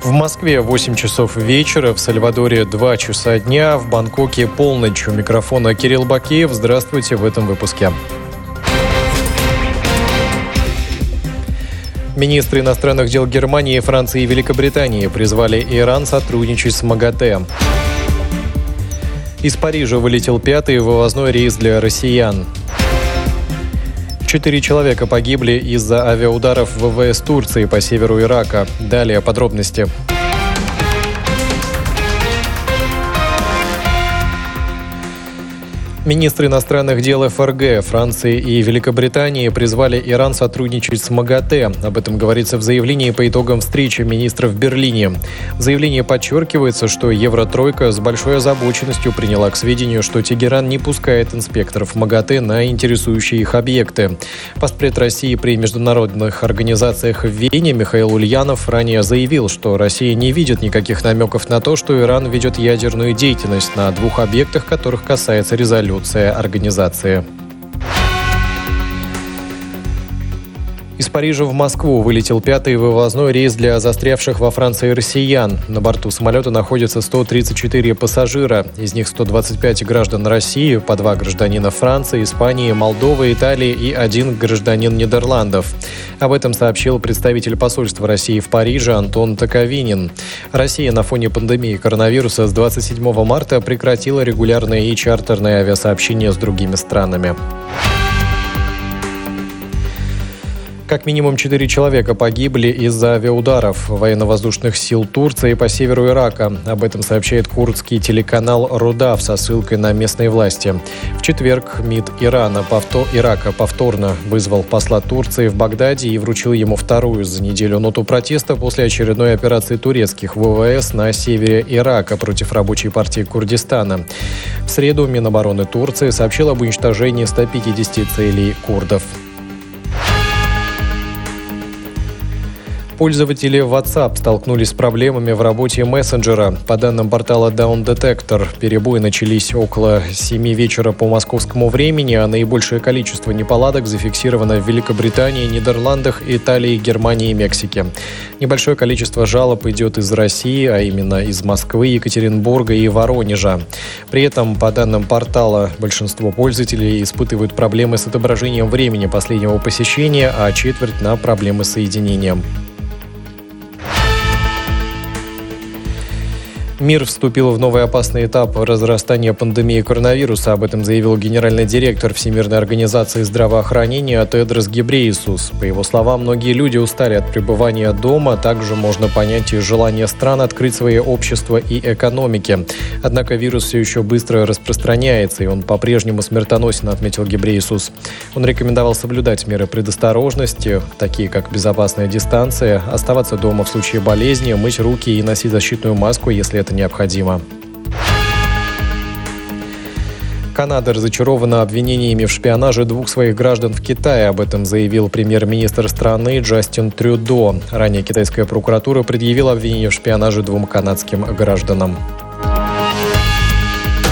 В Москве 8 часов вечера, в Сальвадоре 2 часа дня, в Бангкоке полночь. У микрофона Кирилл Бакеев. Здравствуйте в этом выпуске. Министры иностранных дел Германии, Франции и Великобритании призвали Иран сотрудничать с МАГАТЭ. Из Парижа вылетел 5-й вывозной рейс для россиян. 4 человека погибли из-за авиаударов ВВС Турции по северу Ирака. Далее подробности. Министры иностранных дел ФРГ, Франции и Великобритании призвали Иран сотрудничать с МАГАТЭ. Об этом говорится в заявлении по итогам встречи министров в Берлине. В заявлении подчеркивается, что Евротройка с большой озабоченностью приняла к сведению, что Тегеран не пускает инспекторов МАГАТЭ на интересующие их объекты. Постпред России при международных организациях в Вене Михаил Ульянов ранее заявил, что Россия не видит никаких намеков на то, что Иран ведет ядерную деятельность на 2 объектах, которых касается резолюция организации. Из Парижа в Москву вылетел 5-й вывозной рейс для застрявших во Франции россиян. На борту самолета находятся 134 пассажира. Из них 125 граждан России, по 2 гражданина Франции, Испании, Молдовы, Италии и 1 гражданин Нидерландов. Об этом сообщил представитель посольства России в Париже Антон Таковинин. Россия на фоне пандемии коронавируса с 27 марта прекратила регулярные и чартерные авиасообщения с другими странами. Как минимум 4 человека погибли из-за авиаударов военно-воздушных сил Турции по северу Ирака. Об этом сообщает курдский телеканал «Рудав» со ссылкой на местные власти. В четверг МИД Ирака повторно вызвал посла Турции в Багдаде и вручил ему 2-ю за неделю ноту протеста после очередной операции турецких ВВС на севере Ирака против рабочей партии Курдистана. В среду Минобороны Турции сообщил об уничтожении 150 целей курдов. Пользователи WhatsApp столкнулись с проблемами в работе мессенджера. По данным портала Down Detector, перебои начались около 7 вечера по московскому времени, а наибольшее количество неполадок зафиксировано в Великобритании, Нидерландах, Италии, Германии и Мексике. Небольшое количество жалоб идет из России, а именно из Москвы, Екатеринбурга и Воронежа. При этом, по данным портала, большинство пользователей испытывают проблемы с отображением времени последнего посещения, а четверть на проблемы с соединением. Мир вступил в новый опасный этап разрастания пандемии коронавируса. Об этом заявил генеральный директор Всемирной организации здравоохранения Тедрос Гебрейесус. По его словам, многие люди устали от пребывания дома. Также можно понять и желание стран открыть свои общества и экономики. Однако вирус все еще быстро распространяется, и он по-прежнему смертоносен, отметил Гебрейесус. Он рекомендовал соблюдать меры предосторожности, такие как безопасная дистанция, оставаться дома в случае болезни, мыть руки и носить защитную маску, если это необходимо. Канада разочарована обвинениями в шпионаже 2 своих граждан в Китае. Об этом заявил премьер-министр страны Джастин Трюдо. Ранее китайская прокуратура предъявила обвинение в шпионаже 2 канадским гражданам.